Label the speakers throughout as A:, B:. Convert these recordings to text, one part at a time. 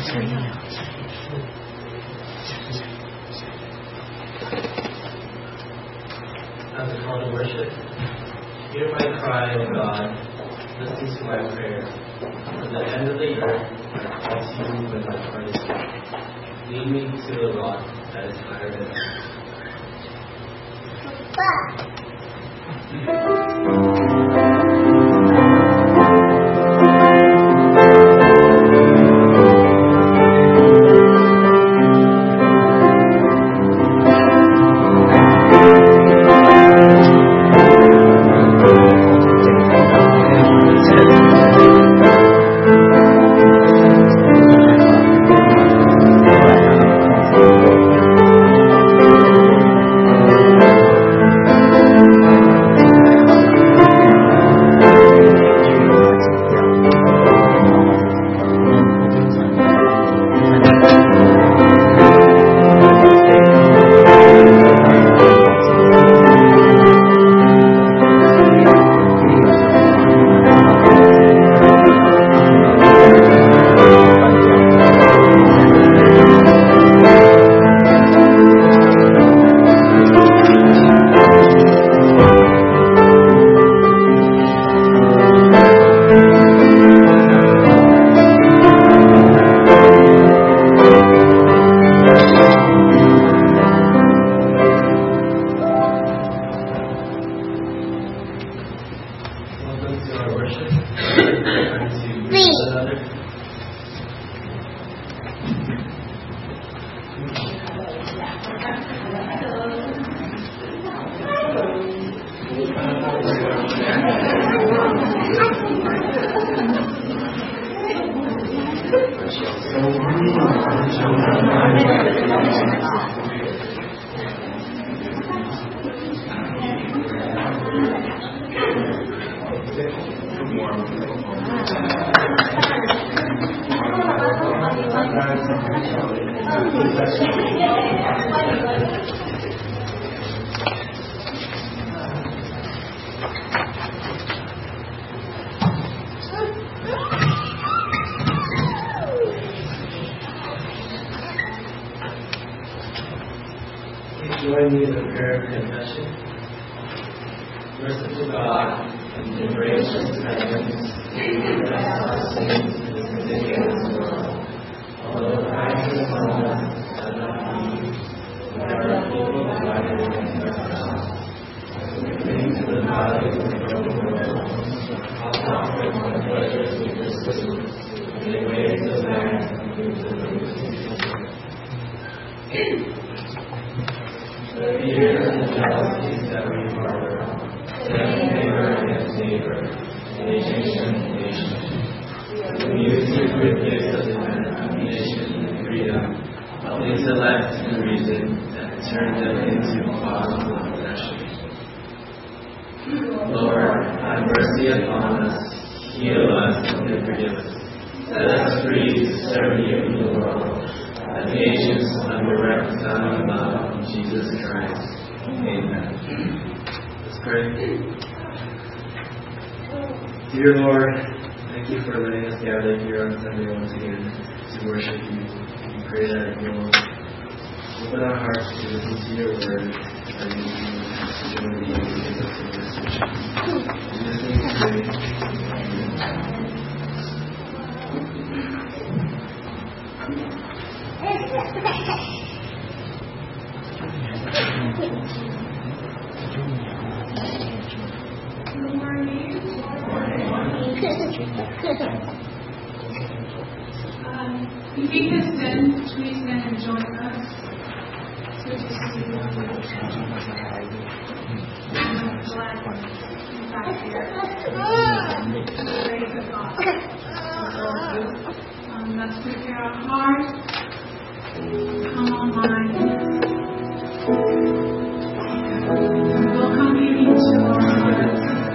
A: As a call to worship, hear my cry, O God, listen to my prayer. From the end of the earth, I call to you when my heart is weak. Lead me to the rock that is higher than join me in the prayer of confession. Merciful God, and gracious heavens, confess our sins and the sin of the world. Although Christ is among us, and not we, whenever people divided in their hearts, we cling to the body of the broken world, how often our pleasures we pursue, and the ways of man move the roots. The fear and the jealousies that we harbor, set neighbor against neighbor, nation against nation. We use the good gifts of imagination and freedom, of intellect and reason, and turn them into possible possession. Lord, have mercy upon us, heal us, and forgive us. Set us free to serve you in the world. As nations under reconciling love in Jesus Christ. Amen. Let's pray. Dear Lord, thank you for letting us gather here on Sunday once again to worship you. We pray that you'll open our hearts to listen to your word and you will be able to give us a message. In this name we pray.
B: If you can stand, please stand and join us. So to see you. I'm glad you're back here. Praise God. Let's prepare our hearts. Come on, mind. Welcome you into our hearts.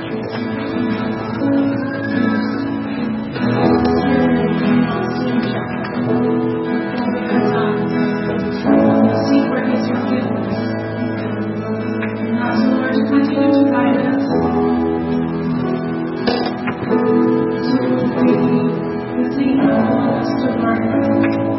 B: Seek where He's your goodness. And ask the Lord to continue to guide us. To be the thing that wants us to learn.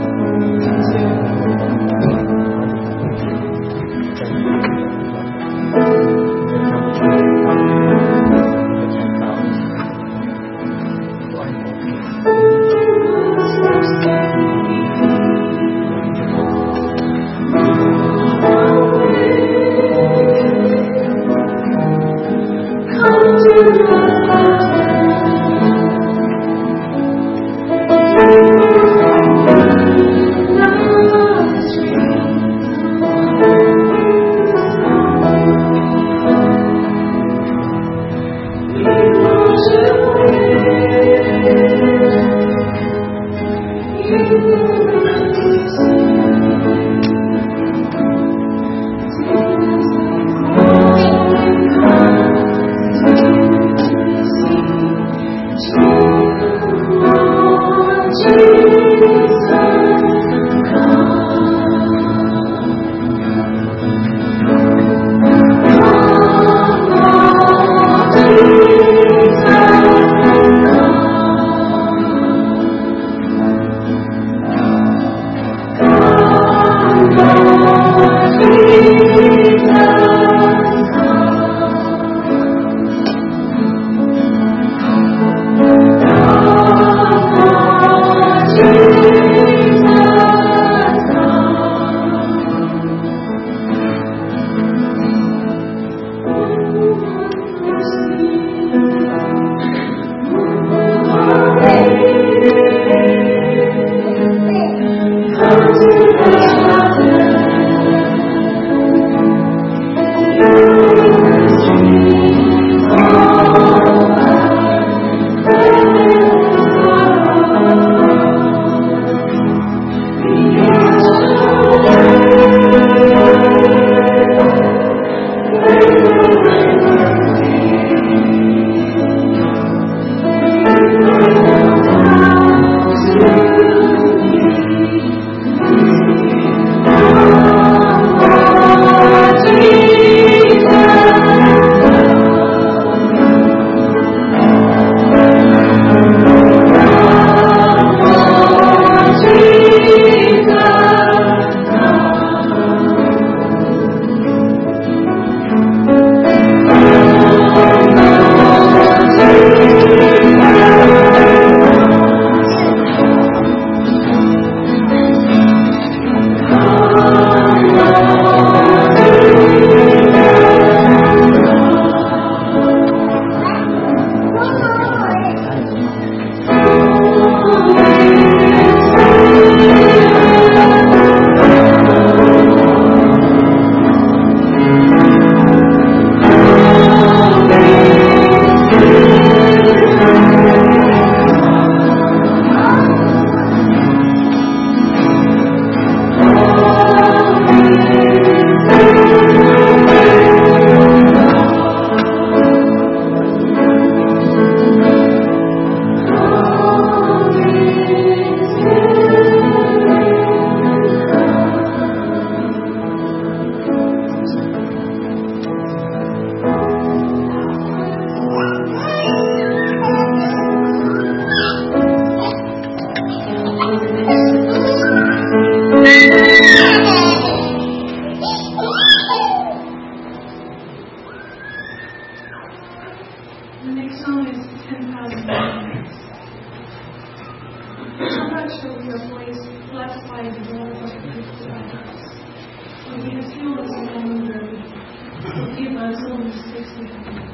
B: He has healed us of anger. Forgive us all mistakes we have made.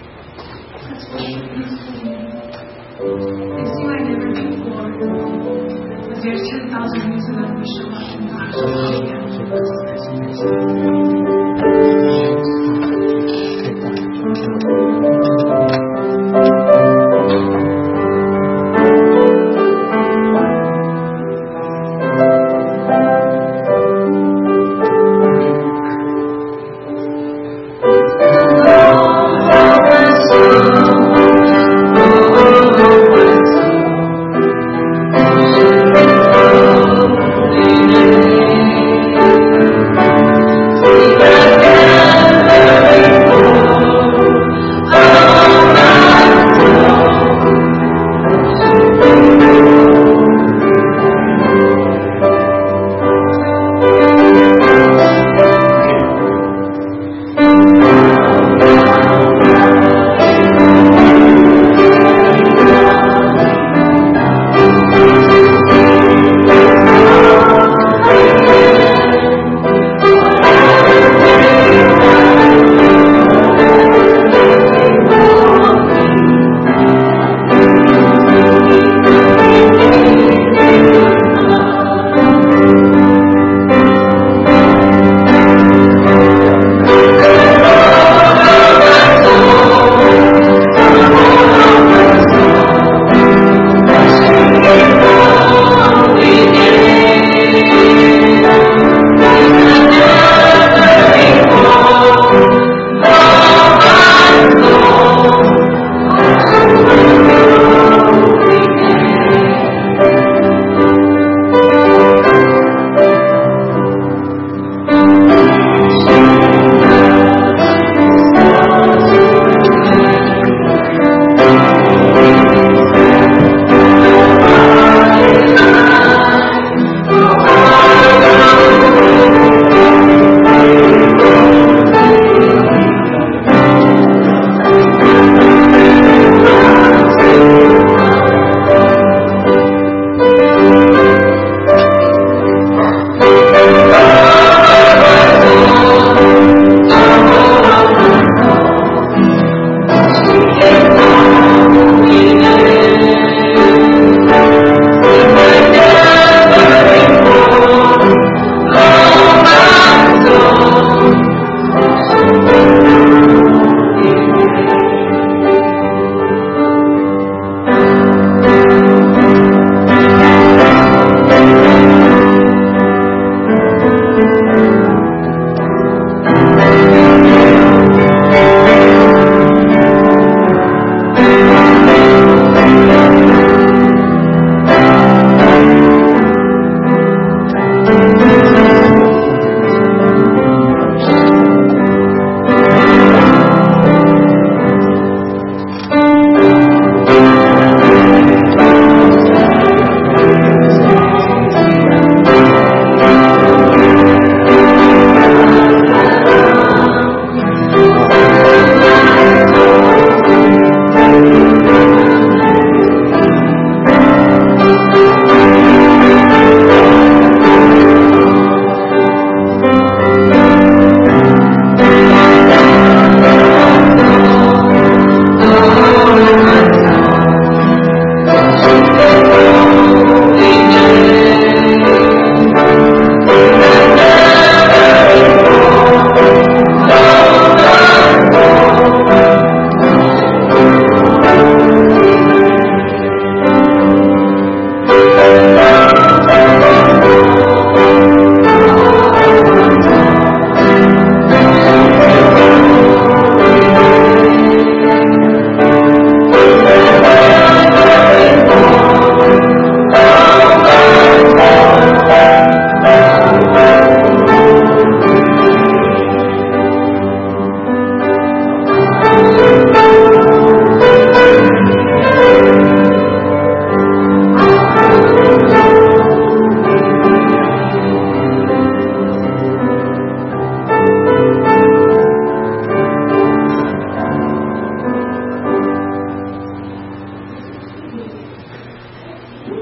B: Let's worship His holy name. It's you like never before. But there's 10,000 reasons that we should not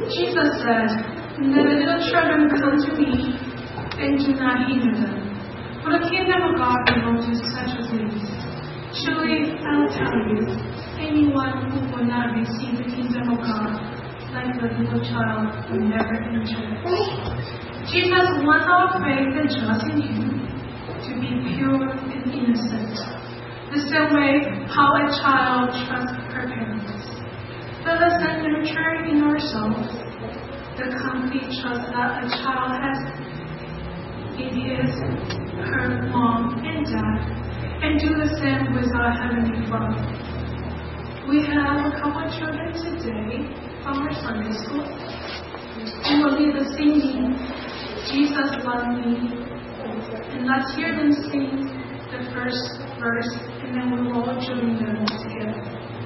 B: Jesus said, "Let the little children come to me, and do not hinder them, For the kingdom of God belongs to such as these. Truly, I will tell you, anyone who will not receive the kingdom of God like a little child will never enter it. Jesus wants our faith and trust in Him to be pure and innocent, the same way how a child trusts her parents. Let us then nurture in ourselves the complete trust that a child has in his, her mom and dad, and do the same with our Heavenly Father. We have a couple of children today from our Sunday school, and we'll lead the singing, Jesus Loved Me, and let's hear them sing the first verse, and then we will all join them together.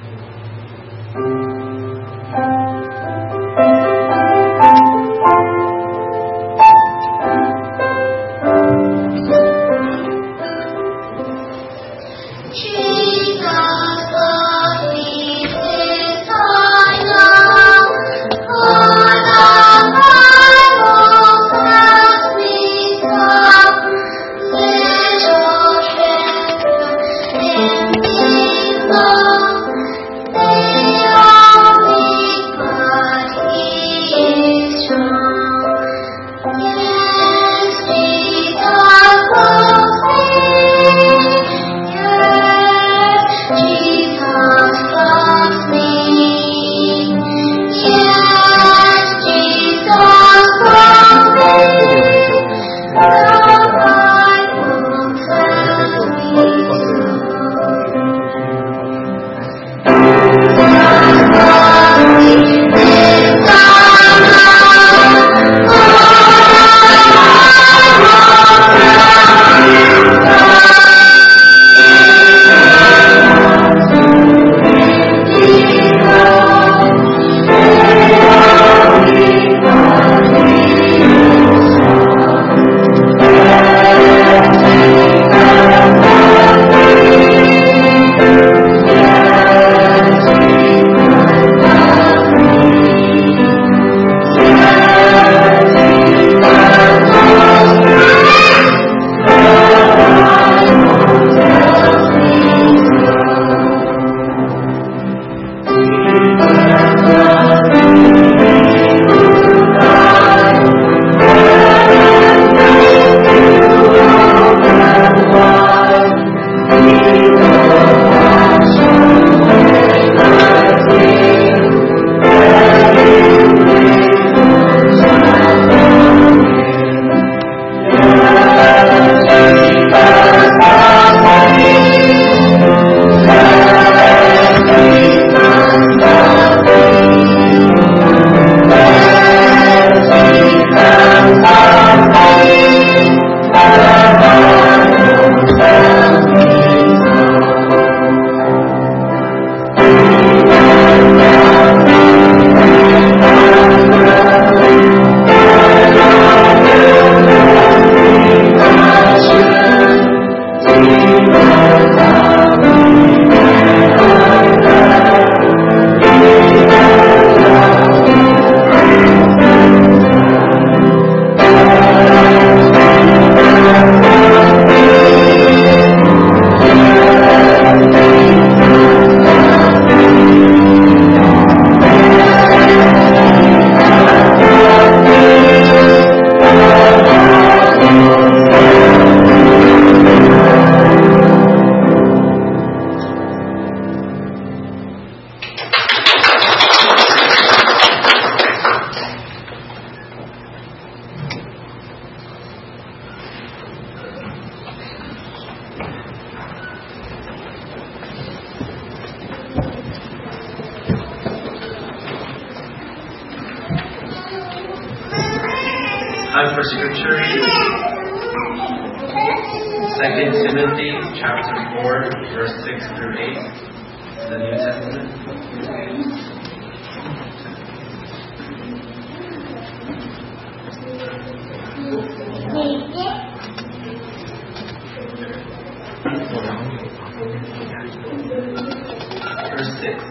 A: Time for scripture reading. 2 Timothy chapter 4, verse 6 through 8, the New Testament. Verse 6.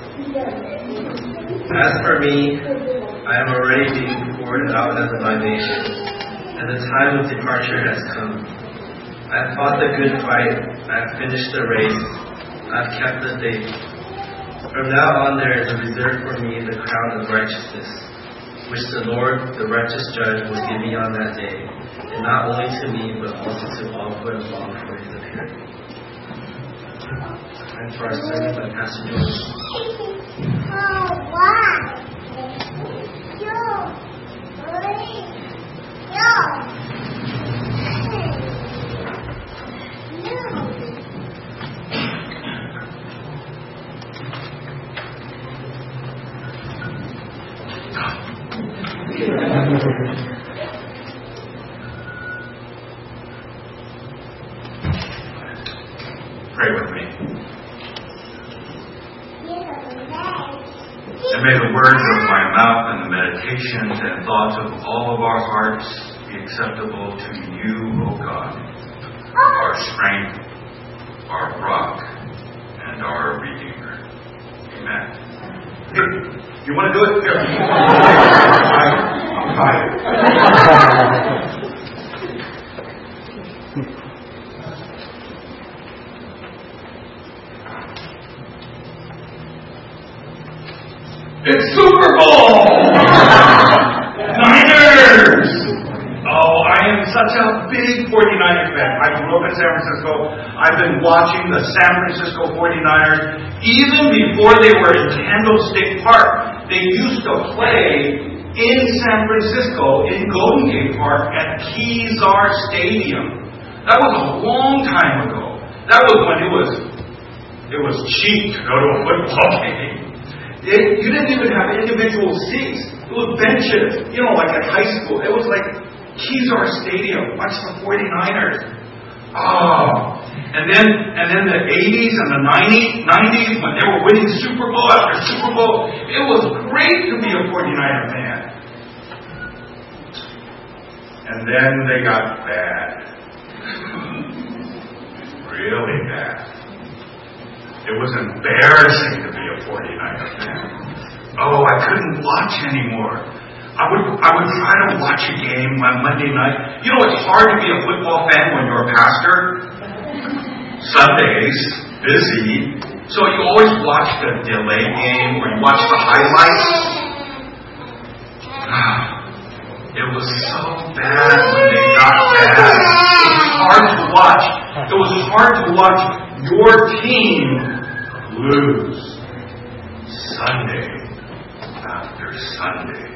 A: As for me, I am already being poured out as a libation, and the time of departure has come. I've fought the good fight. I've finished the race. I've kept the faith. From now on there is reserved for me the crown of righteousness, which the Lord, the righteous judge, will give me on that day, and not only to me, but also to all who have longed for his appearing. And for our sermon by Pastor George.
C: Pray with me. And may the words of my mouth and the meditations and thoughts of all of our hearts be acceptable to you, O God, our strength, our rock, and our Redeemer. Amen. Here, you want to do it? Here. I'm tired. It's Super Bowl! Niners! Oh, I am such a big 49ers fan. I grew up in San Francisco. I've been watching the San Francisco 49ers even before they were in Candlestick Park. They used to play in San Francisco in Golden Gate Park at Kezar Stadium. That was a long time ago. That was when it was cheap to go to a football game. You didn't even have individual seats. It was benches, like at high school. It was like Kezar Stadium. Watch the 49ers. Oh. And then the 80s and the 90s when they were winning Super Bowl after Super Bowl. It was great to be a 49er fan. And then they got bad. Really bad. It was embarrassing to be a 49er fan. Oh, I couldn't watch anymore. I would try to watch a game on Monday night. It's hard to be a football fan when you're a pastor. Sundays, busy. So you always watch the delay game or you watch the highlights. It was so bad when they got bad. It was hard to watch. It was hard to watch your team lose Sunday after Sunday.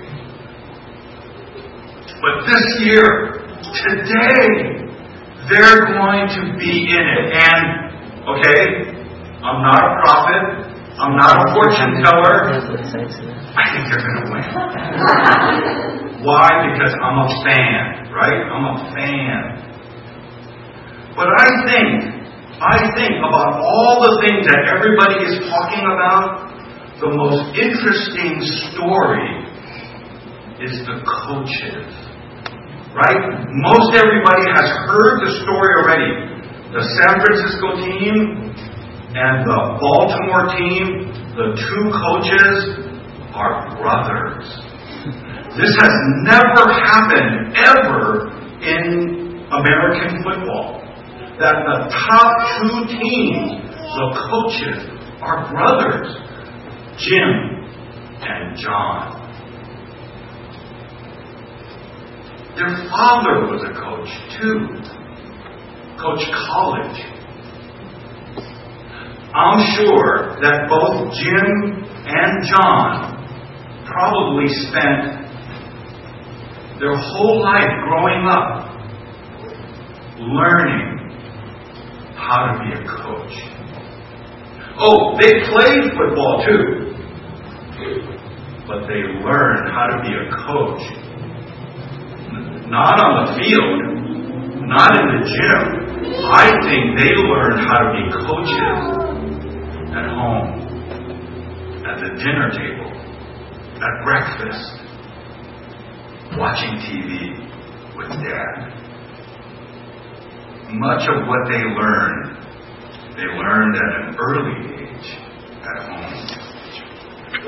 C: But this year, today, they're going to be in it. And, okay, I'm not a prophet. I'm not a fortune teller. I think they're going to win. Why? Because I'm a fan, right? I'm a fan. But I think about all the things that everybody is talking about, the most interesting story is the coaches. Right? Most everybody has heard the story already. The San Francisco team and the Baltimore team, the two coaches are brothers. This has never happened ever in American football. That the top two teams, the coaches, are brothers, Jim and John. Their father was a coach too, Coach College. I'm sure that both Jim and John probably spent their whole life growing up learning how to be a coach. Oh, they played football too. But they learned how to be a coach. Not on the field. Not in the gym. I think they learned how to be coaches at home. At the dinner table. At breakfast. Watching TV with Dad. Much of what they learned at an early age at home.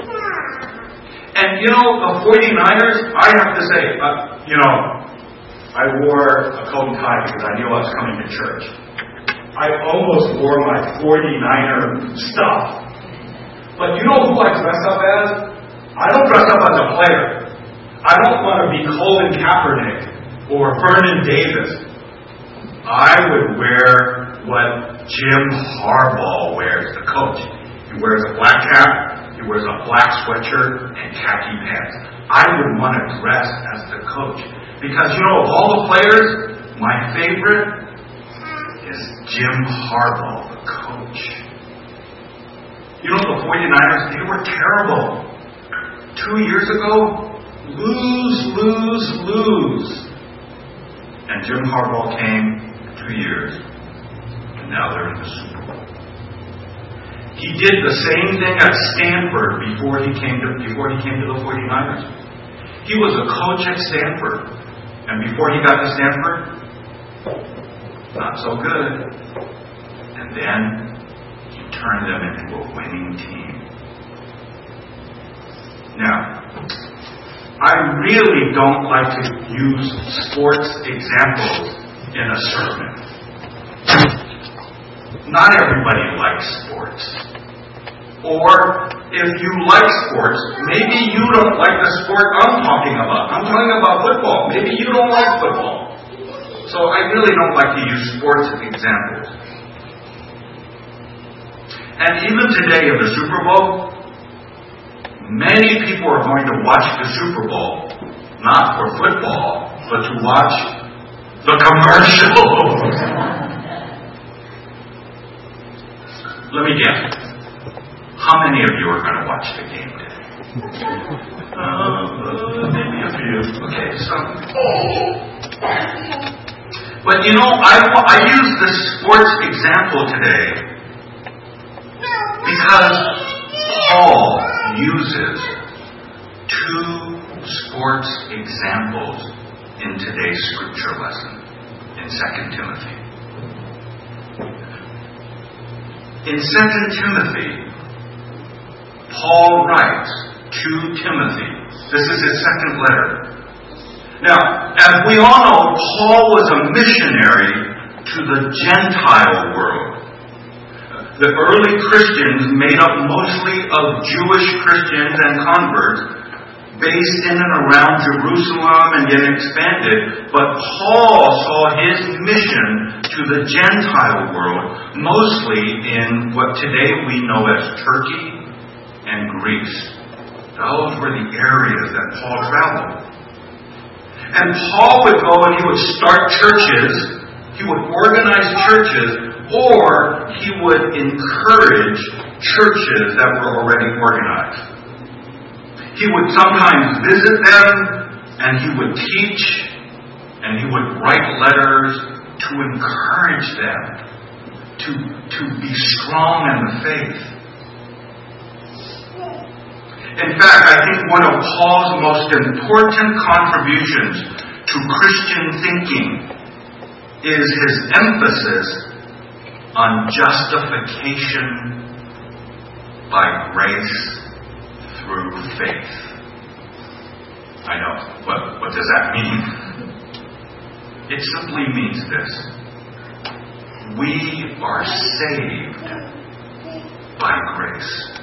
C: And the 49ers, I have to say, I wore a coat and tie because I knew I was coming to church. I almost wore my 49er stuff. But you know who I dress up as? I don't dress up as a player. I don't want to be Colin Kaepernick or Vernon Davis. I would wear what Jim Harbaugh wears, the coach. He wears a black cap, he wears a black sweatshirt, and khaki pants. I would want to dress as the coach. Because, you know, of all the players, my favorite is Jim Harbaugh, the coach. You know, the 49ers, they were terrible. 2 years ago, lose. And Jim Harbaugh came 2 years, and now they're in the Super Bowl. He did the same thing at Stanford before he came to the 49ers. He was a coach at Stanford. And before he got to Stanford, not so good. And then he turned them into a winning team. Now, I really don't like to use sports examples in a sermon. Not everybody likes sports. Or, if you like sports, maybe you don't like the sport I'm talking about. I'm talking about football. Maybe you don't like football. So I really don't like to use sports as examples. And even today in the Super Bowl, many people are going to watch the Super Bowl, not for football, but to watch the commercials. Let me guess. How many of you are going to watch the game today? Maybe a few. Okay, some. But you know, I use this sports example today because Paul uses 2 sports examples in today's scripture lesson in 2 Timothy. In 2 Timothy, Paul writes to Timothy. This is his second letter. Now, as we all know, Paul was a missionary to the Gentile world. The early Christians, made up mostly of Jewish Christians and converts, based in and around Jerusalem and then expanded. But Paul saw his mission to the Gentile world, mostly in what today we know as Turkey and Greece. Those were the areas that Paul traveled. And Paul would go and he would start churches, he would organize churches, or he would encourage churches that were already organized. He would sometimes visit them, and he would teach, and he would write letters to encourage them to be strong in the faith. In fact, I think one of Paul's most important contributions to Christian thinking is his emphasis on justification by grace through faith. I know. What does that mean? It simply means this. We are saved by grace.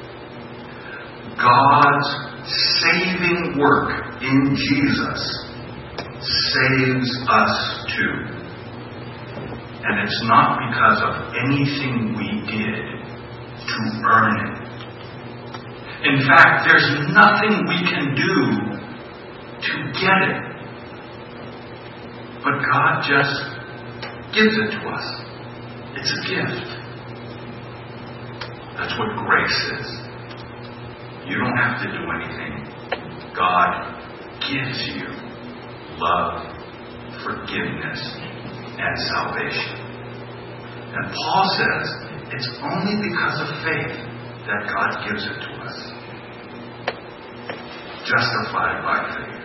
C: God's saving work in Jesus saves us too. And it's not because of anything we did to earn it. In fact, there's nothing we can do to get it. But God just gives it to us. It's a gift. That's what grace is. You don't have to do anything. God gives you love, forgiveness, and salvation. And Paul says it's only because of faith that God gives it to us. Justified by faith.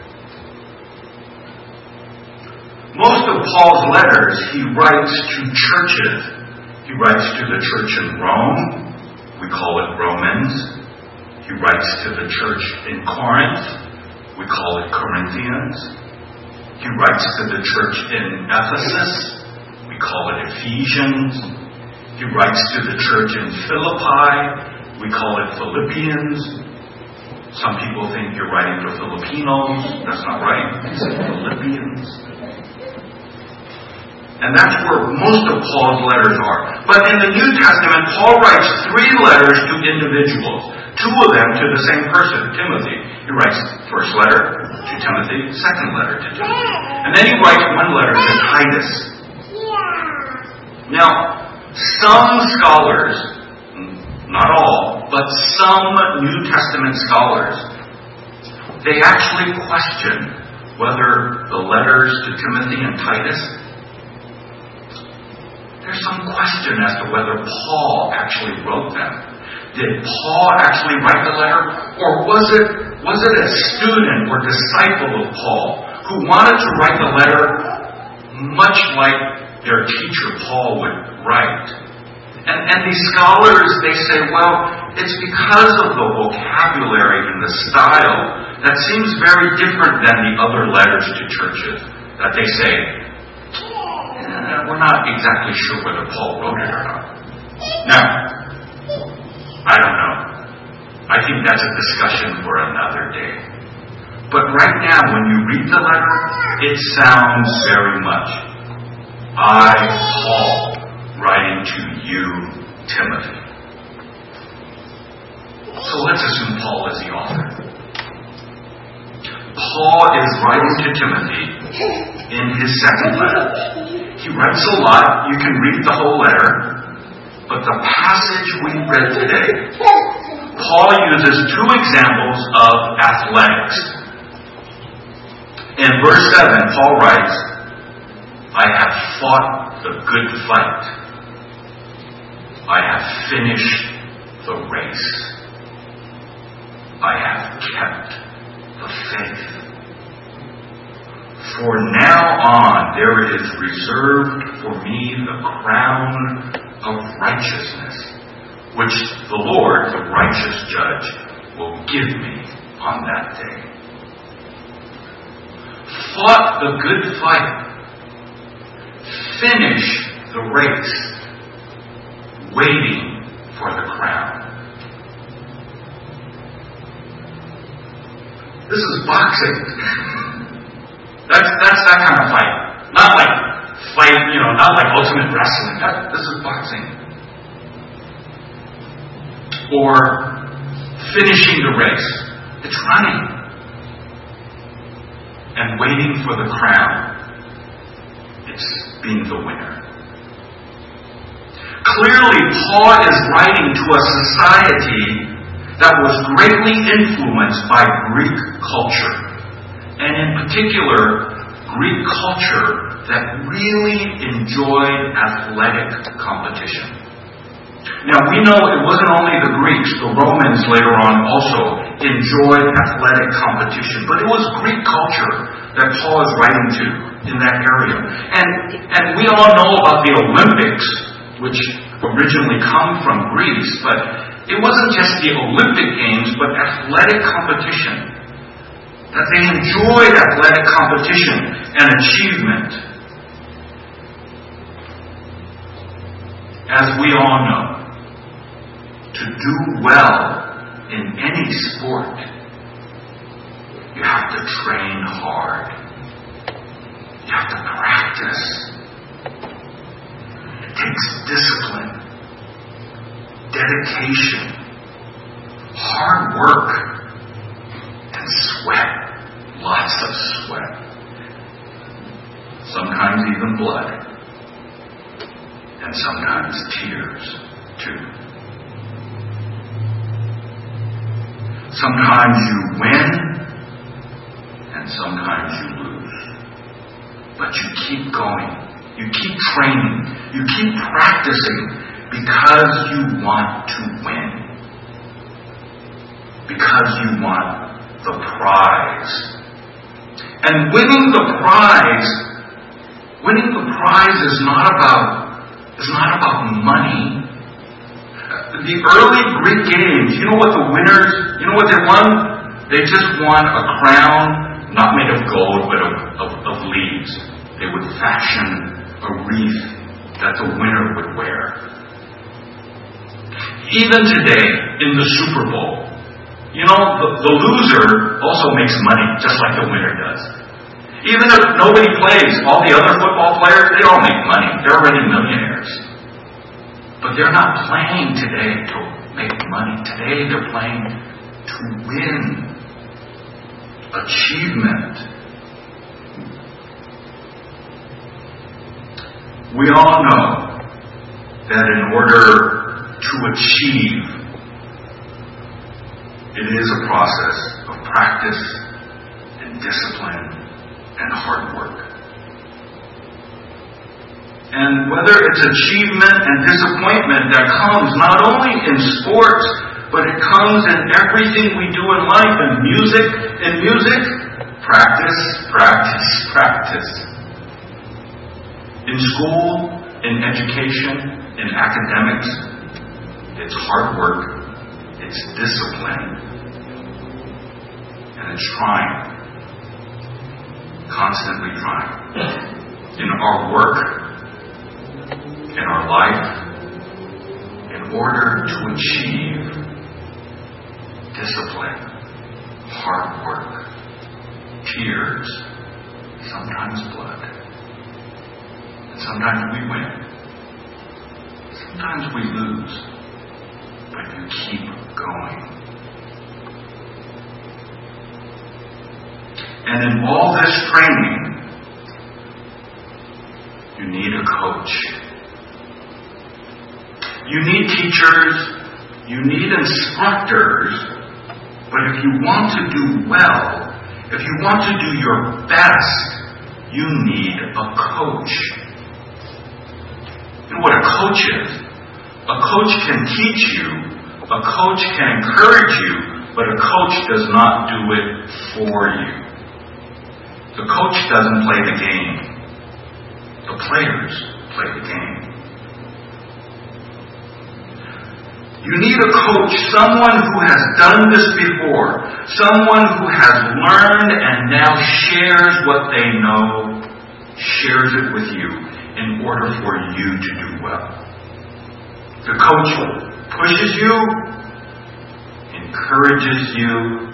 C: Most of Paul's letters he writes to churches. He writes to the church in Rome. We call it Romans. He writes to the church in Corinth. We call it Corinthians. He writes to the church in Ephesus. We call it Ephesians. He writes to the church in Philippi. We call it Philippians. Some people think you're writing to Filipinos. That's not right. It's Philippians. And that's where most of Paul's letters are. But in the New Testament, Paul writes 3 letters to individuals. 2 of them to the same person, Timothy. He writes first letter to Timothy, second letter to Timothy. And then he writes 1 letter to Titus. Now, some scholars, not all, but some New Testament scholars, they actually question whether the letters to Timothy and Titus, there's some question as to whether Paul actually wrote them. Did Paul actually write the letter? Or was it a student or disciple of Paul who wanted to write the letter much like their teacher Paul would write? And these scholars, they say, well, it's because of the vocabulary and the style that seems very different than the other letters to churches that they say, we're not exactly sure whether Paul wrote it or not. Now, I don't know. I think that's a discussion for another day. But right now, when you read the letter, it sounds very much, I, Paul, writing to you, Timothy. So let's assume Paul is the author. Paul is writing to Timothy in his second letter. He writes a lot. You can read the whole letter. But the passage we read today, Paul uses 2 examples of athletics. In verse 7, Paul writes, I have fought the good fight. I have finished the race. I have kept the faith. For now on there is reserved for me the crown of righteousness, which the Lord, the righteous judge, will give me on that day. Fought the good fight. Finish the race. Waiting for the crown. This is boxing. That's that kind of fight. Not like fight, not like ultimate wrestling. This is boxing. Or finishing the race. It's running. And waiting for the crown. It's being the winner. Clearly, Paul is writing to a society that was greatly influenced by Greek culture. And in particular, Greek culture that really enjoyed athletic competition. Now, we know it wasn't only the Greeks, the Romans later on also enjoyed athletic competition, but it was Greek culture that Paul is writing to in that area. And we all know about the Olympics, which originally come from Greece, but it wasn't just the Olympic Games, but athletic competition. That they enjoyed athletic competition and achievement. As we all know, to do well in any sport, you have to train hard. You have to practice. It takes discipline, dedication, hard work, and sweat. Lots of sweat. Sometimes even blood. And sometimes tears, too. Sometimes you win, and sometimes you lose. But you keep going. You keep training. You keep practicing because you want to win. Because you want the prize. And winning the prize is not about money. The early Greek games, you know what the winners, you know what they won? They just won a crown not made of gold, but of leaves. They would fashion a wreath that the winner would wear. Even today, in the Super Bowl, the loser also makes money, just like the winner does. Even if nobody plays, all the other football players, they all make money. They're already millionaires. But they're not playing today to make money. Today they're playing to win achievement. We all know that in order to achieve, it is a process of practice and discipline and hard work. And whether it's achievement and disappointment that comes not only in sports, but it comes in everything we do in life. In music, practice, practice, practice. In school, in education, in academics, it's hard work, it's discipline, and it's trying. Constantly trying. In our work, in our life, in order to achieve discipline, hard work, tears, sometimes blood. And sometimes we win. Sometimes we lose. But you keep going. And in all this training, you need a coach. You need teachers. You need instructors. But if you want to do well, if you want to do your best, you need a coach. You know what a coach is? A coach can teach you. A coach can encourage you. But a coach does not do it for you. The coach doesn't play the game. The players play the game. You need a coach, someone who has done this before, someone who has learned and now shares what they know, shares it with you in order for you to do well. The coach pushes you, encourages you.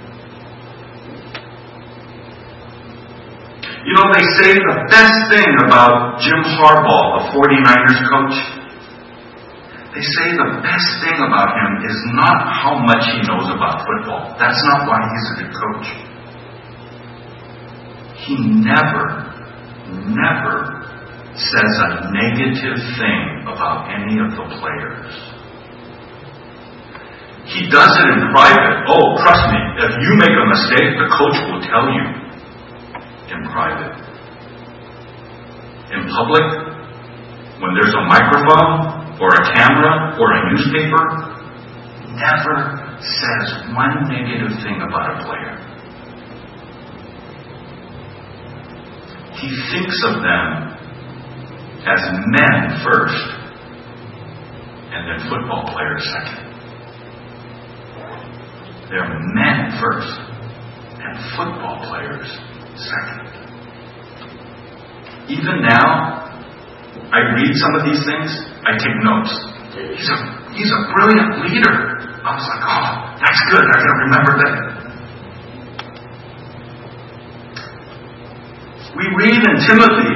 C: They say the best thing about Jim Harbaugh, the 49ers coach, they say the best thing about him is not how much he knows about football. That's not why he's a good coach. He never says a negative thing about any of the players. He does it in private. Oh, trust me, if you make a mistake, the coach will tell you in private. In public, when there's a microphone, or a camera, or a newspaper, never says one negative thing about a player. He thinks of them as men first, and then football players second. They're men first, and football players second. Even now, I read some of these things, I take notes. He's a brilliant leader. I was like, oh, that's good. I gotta remember that. We read in Timothy,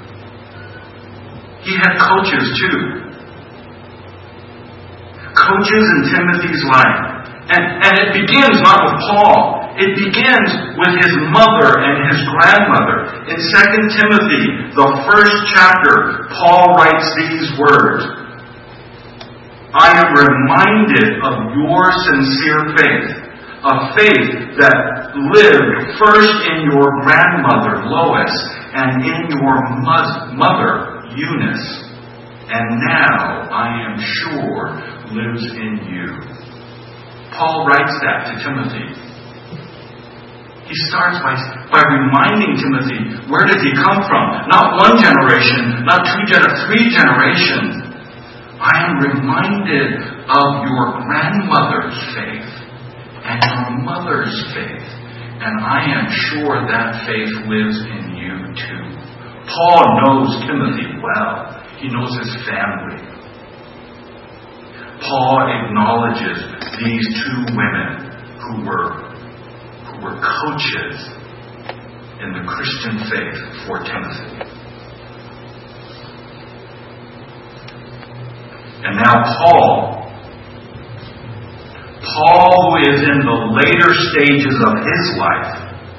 C: he had coaches too. Coaches in Timothy's life. And it begins not with Paul. It begins with his mother and his grandmother. In 2 Timothy, the first chapter, Paul writes these words. I am reminded of your sincere faith, a faith that lived first in your grandmother, Lois, and in your mother, Eunice, and now, I am sure, lives in you. Paul writes that to Timothy. He starts by reminding Timothy, where did he come from? Not one generation, not three generations. I am reminded of your grandmother's faith and your mother's faith And I am sure that faith lives in you too. Paul knows Timothy well. He knows his family. Paul acknowledges these two women who were coaches in the Christian faith for Timothy. And now Paul, who is in the later stages of his life,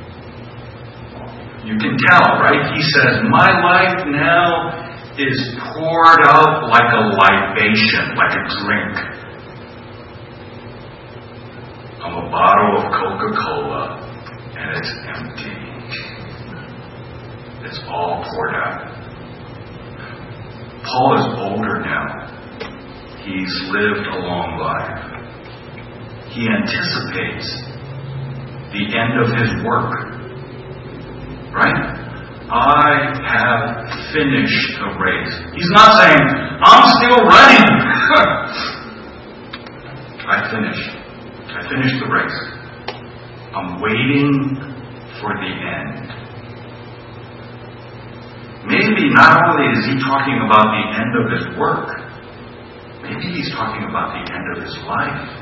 C: you can tell, right? He says, my life now is poured out like a libation, like a drink. I'm a bottle of Coca-Cola, and it's empty. It's all poured out. Paul is older now. He's lived a long life. He anticipates the end of his work. Right? I have finished the race. He's not saying, I'm still running. I finished the race. I'm waiting for the end. Maybe not only is he talking about the end of his work, maybe he's talking about the end of his life.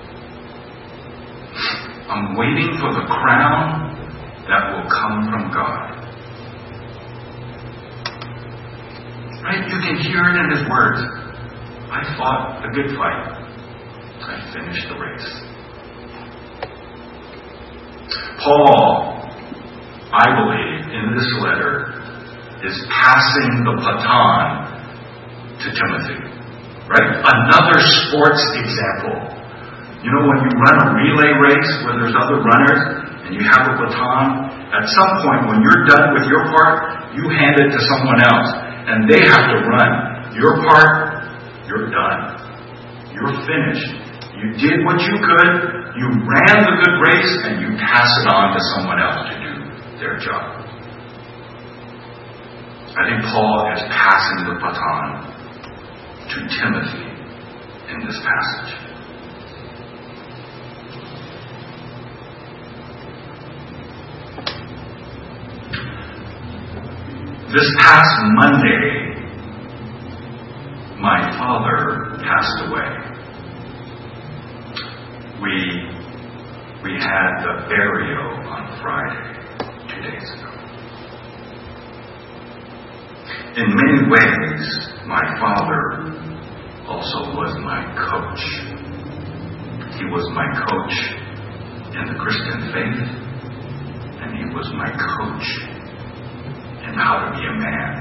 C: I'm waiting for the crown that will come from God. Right? You can hear it in his words. I fought a good fight. I finished the race. Paul, I believe, in this letter, is passing the baton to Timothy. Right? Another sports example. You know, when you run a relay race where there's other runners and you have a baton, at some point when you're done with your part, you hand it to someone else and they have to run. Your part, you're done. You're finished. You did what you could, you ran the good race, and you pass it on to someone else to do their job. I think Paul is passing the baton to Timothy in this passage. This past Monday, my father passed away. We had the burial on Friday, 2 days ago. In many ways, my father also was my coach. He was my coach in the Christian faith, and he was my coach in how to be a man.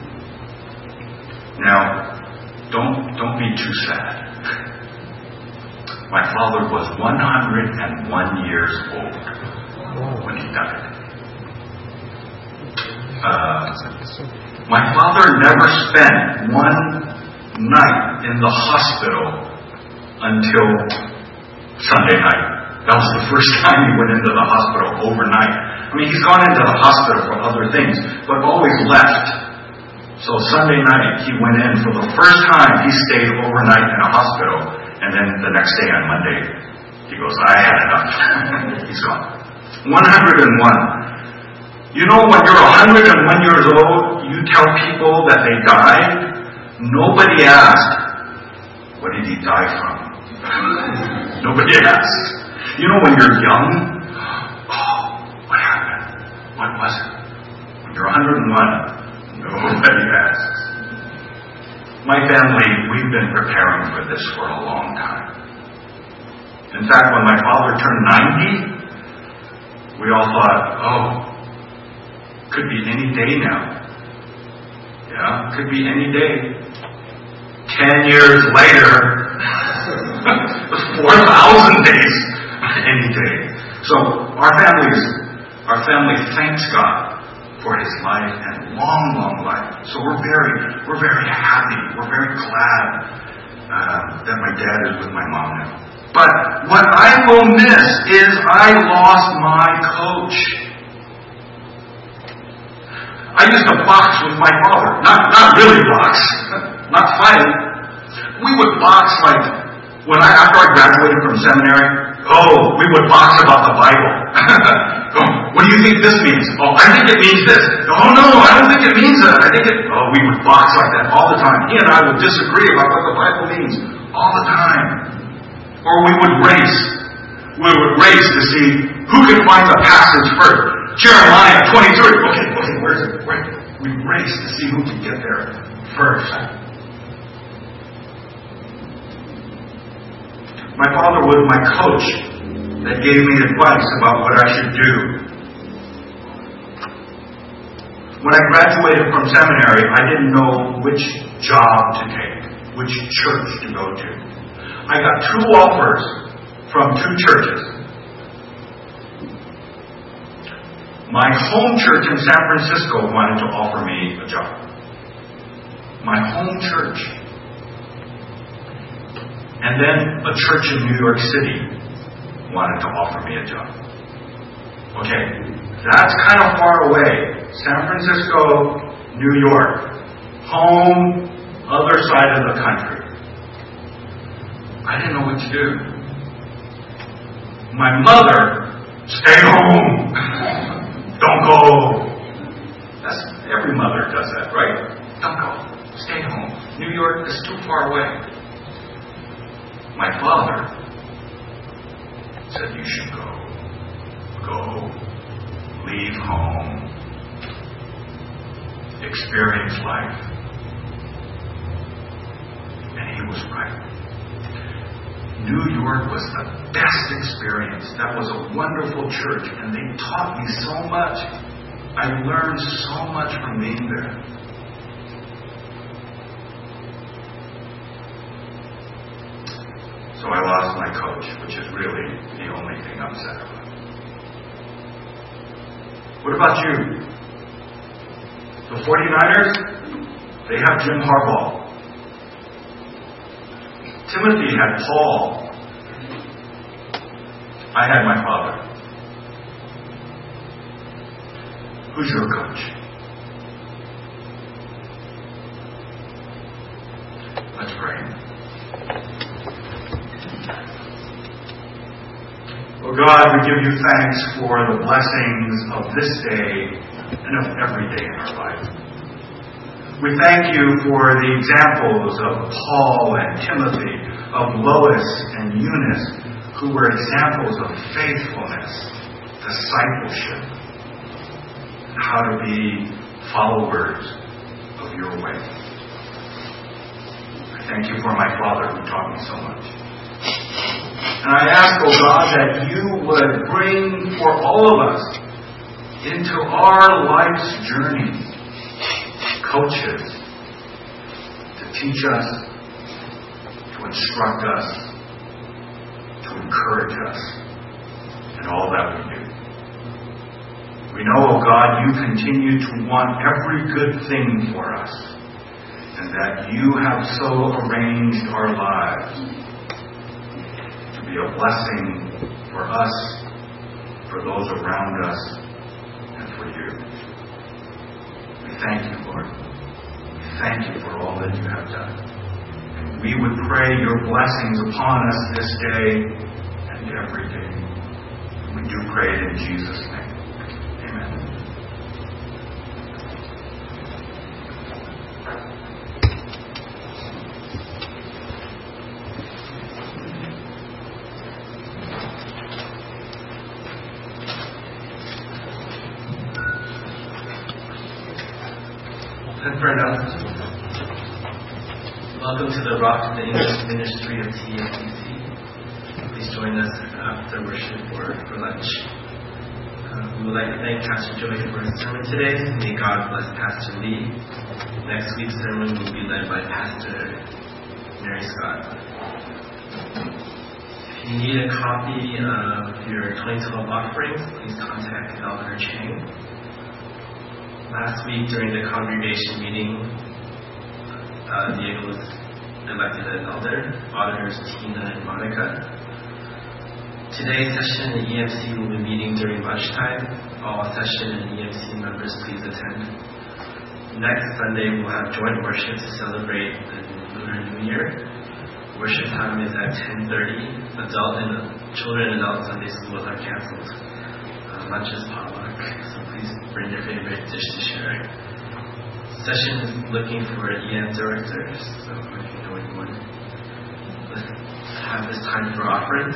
C: Now, don't be too sad. My father was 101 years old when he died. My father never spent one night in the hospital until Sunday night. That was the first time he went into the hospital overnight. I mean, he's gone into the hospital for other things, but always left. So Sunday night, he went in for the first time. He stayed overnight in a hospital, and then the next day on Monday, he goes, I had enough. He's gone. 101. You know, when you're 101 years old, you tell people that they died. Nobody asked, what did he die from? Nobody asks. You know, when you're young, what happened? What was it? When you're 101, nobody asks. My family, we've been preparing for this for a long time. In fact, when my father turned 90, we all thought, could be any day now. Yeah, could be any day. 10 years later, 4,000 days, any day. So our family thanks God for his life and long life. So we're very happy. We're very glad that my dad is with my mom now. But what I will miss is I lost my coach. I used to box with my father. Not really box. Not fight. We would box like after I graduated from seminary. we would box about the Bible. What do you think this means? Oh, I think it means this. Oh, no, I don't think it means that. We would box like that all the time. He and I would disagree about what the Bible means all the time. Or we would race. We would race to see who could find the passage first. Jeremiah 23. Okay, where's it? We'd race to see who could get there first. My father was my coach that gave me advice about what I should do. When I graduated from seminary, I didn't know which job to take, which church to go to. I got 2 offers from 2 churches. My home church in San Francisco wanted to offer me a job. My home church. And then a church in New York City wanted to offer me a job. Okay, that's kind of far away. San Francisco, New York. Home, other side of the country. I didn't know what to do. My mother, stay home. Don't go. Every mother does that, right? Don't go. Stay home. New York is too far away. My father said, you should go. Go. Leave home. Experience life. And he was right. New York was the best experience. That was a wonderful church, and they taught me so much. I learned so much from being there. So I lost my coach, which is really the only thing I'm sad about. What about you? The 49ers, they have Jim Harbaugh. Timothy had Paul. I had my father. Who's your coach? Let's pray. Oh God, we give you thanks for the blessings of this day and of every day in our life. We thank you for the examples of Paul and Timothy, of Lois and Eunice, who were examples of faithfulness, discipleship, and how to be followers of your way. I thank you for my father who taught me so much. And I ask, oh God, that you would bring for all of us into our life's journey coaches to teach us, to instruct us, to encourage us in all that we do. We know, oh God, you continue to want every good thing for us, and that you have so arranged our lives to be a blessing for us, for those around us, and for you. We thank you, Lord. We thank you for all that you have done. And we would pray your blessings upon us this day and every day. We do pray it in Jesus' name. Amen.
A: Welcome to the Rock to the English Ministry of TACC. Please join us after worship or for lunch. We would like to thank Pastor Joey for his sermon today. May God bless Pastor Lee. Next week's sermon will be led by Pastor Mary Scott. If you need a copy of your 2012 offerings, please contact Elder Chang. Last week during the congregation meeting, Diego was elected as elder, auditors Tina and Monica. Today's session in EMC will be meeting during lunchtime. All session and EMC members, please attend. Next Sunday, we'll have joint worship to celebrate the Lunar New Year. Worship time is at 10:30. Children and adult Sunday schools are canceled. Lunch is potluck, so please bring your favorite dish to share. Session is looking for EM directors, so if you know anyone, let's have this time for offering.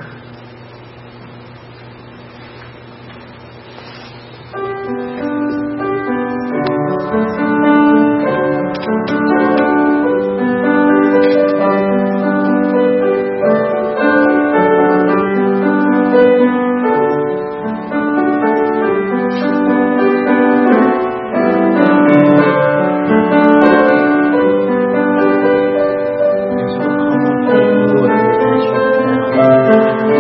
D: Lord,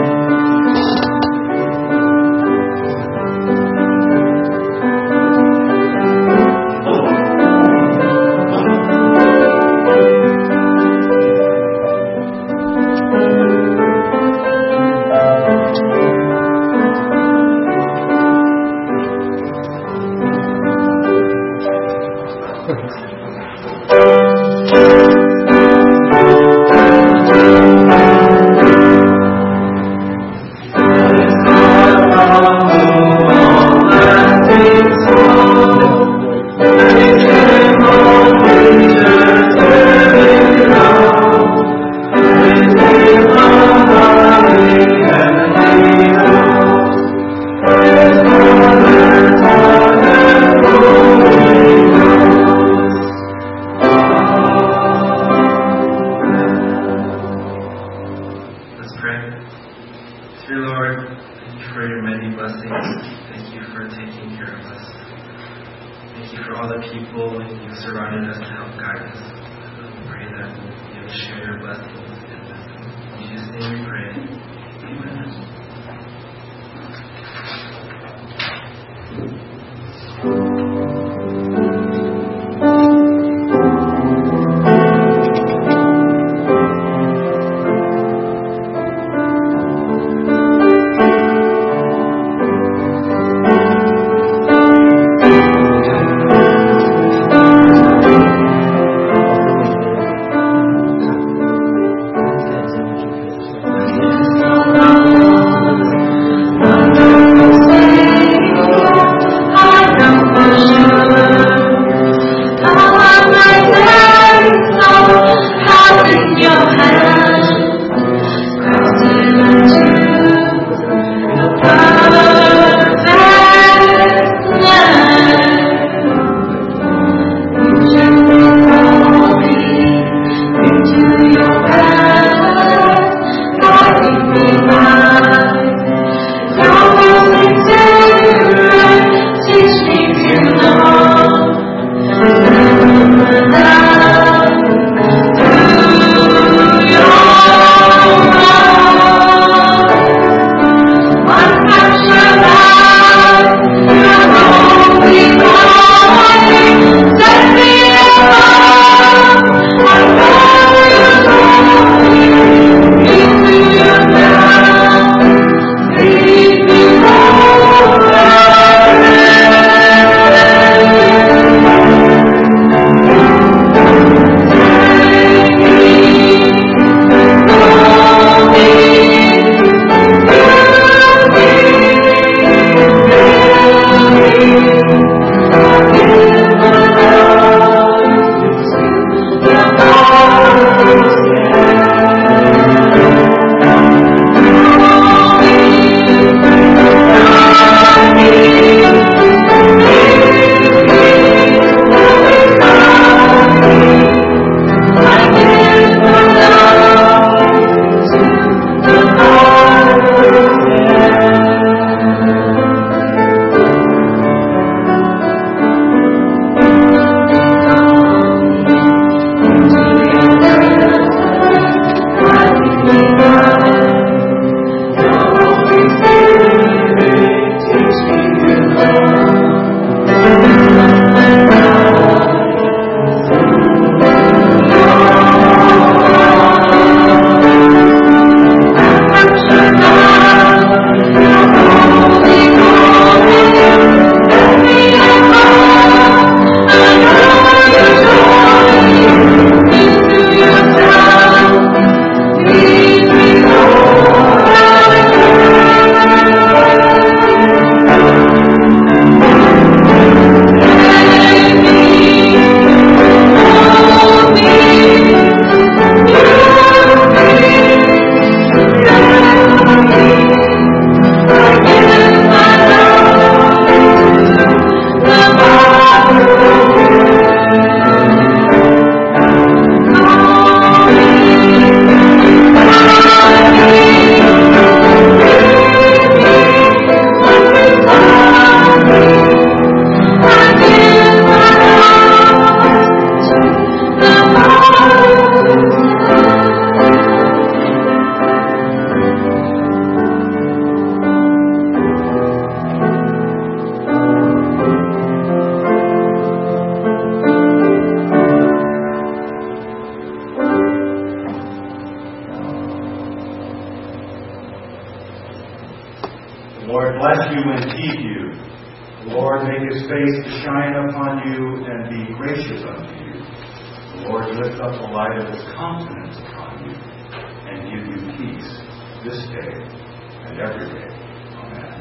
D: Lord bless you and keep you. The Lord make his face to shine upon you and be gracious unto you. The Lord lift up the light of his countenance upon you and give you peace this day and every day. Amen.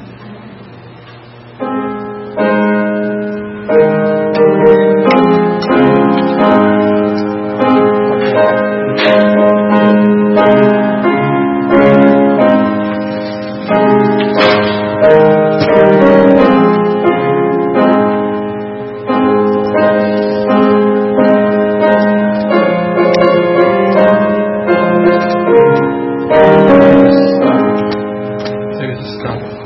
A: Take it to stop.